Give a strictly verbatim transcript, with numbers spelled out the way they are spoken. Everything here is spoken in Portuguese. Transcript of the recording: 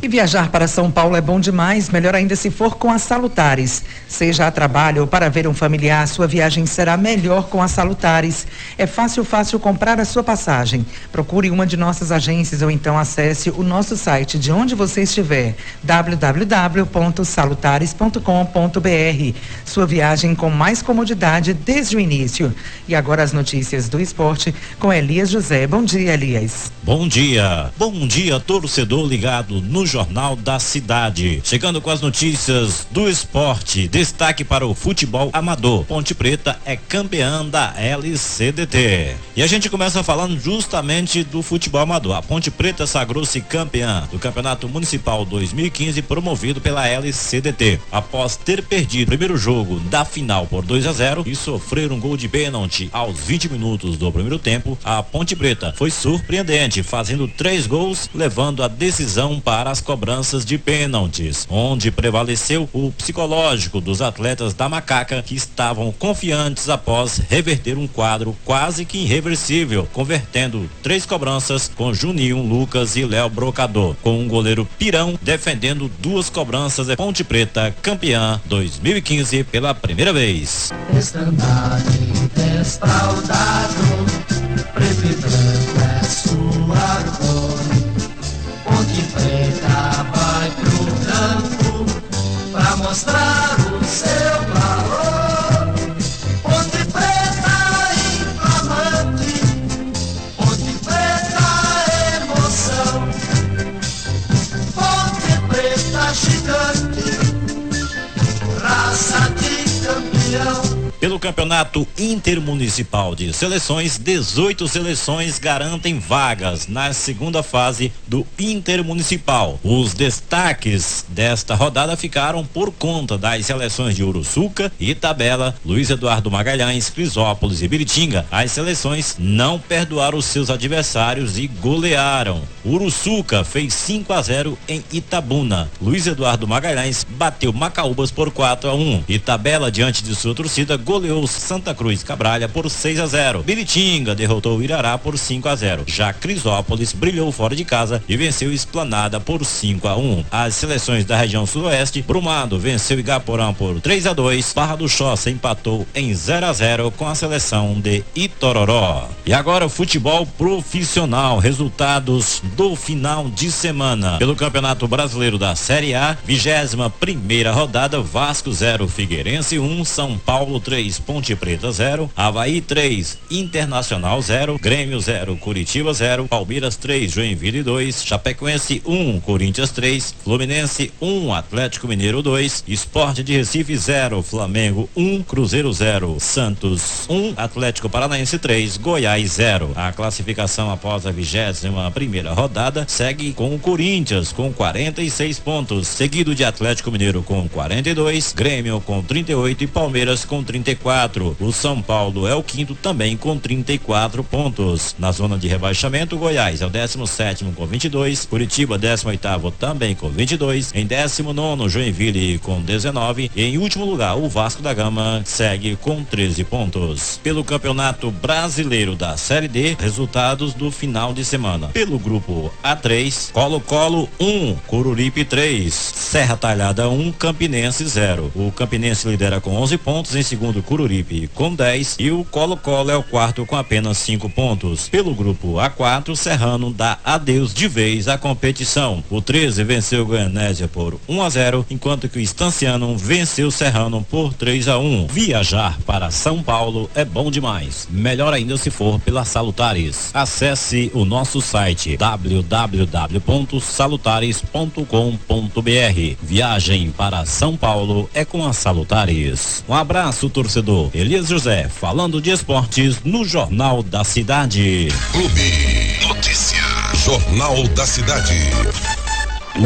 E viajar para São Paulo é bom demais, melhor ainda se for com a Salutares. Seja a trabalho ou para ver um familiar, sua viagem será melhor com a Salutares. É fácil, fácil comprar a sua passagem. Procure uma de nossas agências ou então acesse o nosso site de onde você estiver, w w w ponto salutares ponto com ponto b r. Sua viagem com mais comodidade desde o início. E agora as notícias do esporte com Elias José. Bom dia, Elias. Bom dia. Bom dia, torcedor ligado no Jornal da Cidade. Chegando com as notícias do esporte. Destaque para o futebol amador. Ponte Preta é campeã da L C D T. E a gente começa falando justamente do futebol amador. A Ponte Preta sagrou-se campeã do Campeonato Municipal dois mil e quinze, promovido pela L C D T. Após ter perdido o primeiro jogo da final por dois a zero e sofrer um gol de pênalti aos vinte minutos do primeiro tempo, a Ponte Preta foi surpreendente, fazendo três gols, levando a decisão para as cobranças de pênaltis, onde prevaleceu o psicológico dos atletas da Macaca, que estavam confiantes após reverter um quadro quase que irreversível, convertendo três cobranças com Juninho, Lucas e Léo Brocador, com um goleiro Pirão defendendo duas cobranças. É Ponte Preta campeã dois mil e quinze pela primeira vez. Estandarte desfraldado, preto e branco é sua cor. Ponte Preta vai pro campo pra mostrar o seu valor. Ponte Preta inflamante, Ponte Preta emoção, Ponte Preta gigante, raça de campeão. Pelo Campeonato Intermunicipal de Seleções, dezoito seleções garantem vagas na segunda fase do Intermunicipal. Os destaques desta rodada ficaram por conta das seleções de Uruçuca, Itabela, Luiz Eduardo Magalhães, Crisópolis e Biritinga. As seleções não perdoaram os seus adversários e golearam. Uruçuca fez cinco a zero em Itabuna. Luiz Eduardo Magalhães bateu Macaúbas por quatro a um. Itabela, diante de sua torcida, goleou Santa Cruz Cabralha por seis a zero. Biritinga derrotou Irará por cinco a zero. Já Crisópolis brilhou fora de casa e venceu Esplanada por cinco a um. As seleções da região sudoeste, Brumado venceu Igaporã por três a dois. Barra do Choça empatou em zero a zero com a seleção de Itororó. E agora o futebol profissional, resultados do final de semana. Pelo Campeonato Brasileiro da Série A, vigésima primeira rodada, Vasco zero, Figueirense um, São Paulo três, Ponte Preta zero, Avaí três, Internacional zero, Grêmio zero, Curitiba zero, Palmeiras três, Joinville dois, Chapecoense um, Corinthians três, Fluminense um, Atlético Mineiro dois, Sport de Recife zero, Flamengo um, Cruzeiro zero, Santos um, Atlético Paranaense três, Goiás zero. A classificação após a vigésima primeira rodada segue com o Corinthians com quarenta e seis pontos, seguido de Atlético Mineiro com quarenta e dois, Grêmio com trinta e oito e Palmeiras com trinta e quatro. O São Paulo é o quinto também com trinta e quatro pontos. Na zona de rebaixamento, Goiás é o décimo sétimo com vinte e dois, Curitiba décimo oitavo também com vinte e dois, em décimo nono Joinville com dezenove e em último lugar o Vasco da Gama segue com treze pontos. Pelo Campeonato Brasileiro da Série D, resultados do final de semana. Pelo grupo A três, Colo-Colo um, Coruripe três, Serra Talhada um, Campinense zero. O Campinense lidera com onze pontos, em segundo Coruripe com dez e o Colo-Colo é o quarto com apenas cinco pontos. Pelo grupo A quatro, Serrano dá adeus de vez à competição. O treze venceu o Goianésia por um a zero, enquanto que o Estanciano venceu o Serrano por três a um. Viajar para São Paulo é bom demais, melhor ainda se for pela Salutares. Acesse o nosso site w w w ponto salutares ponto com ponto b r. Viagem para São Paulo é com a Salutares. Um abraço, torcedor. Elias José, falando de esportes no Jornal da Cidade. Clube Notícia. Jornal da Cidade.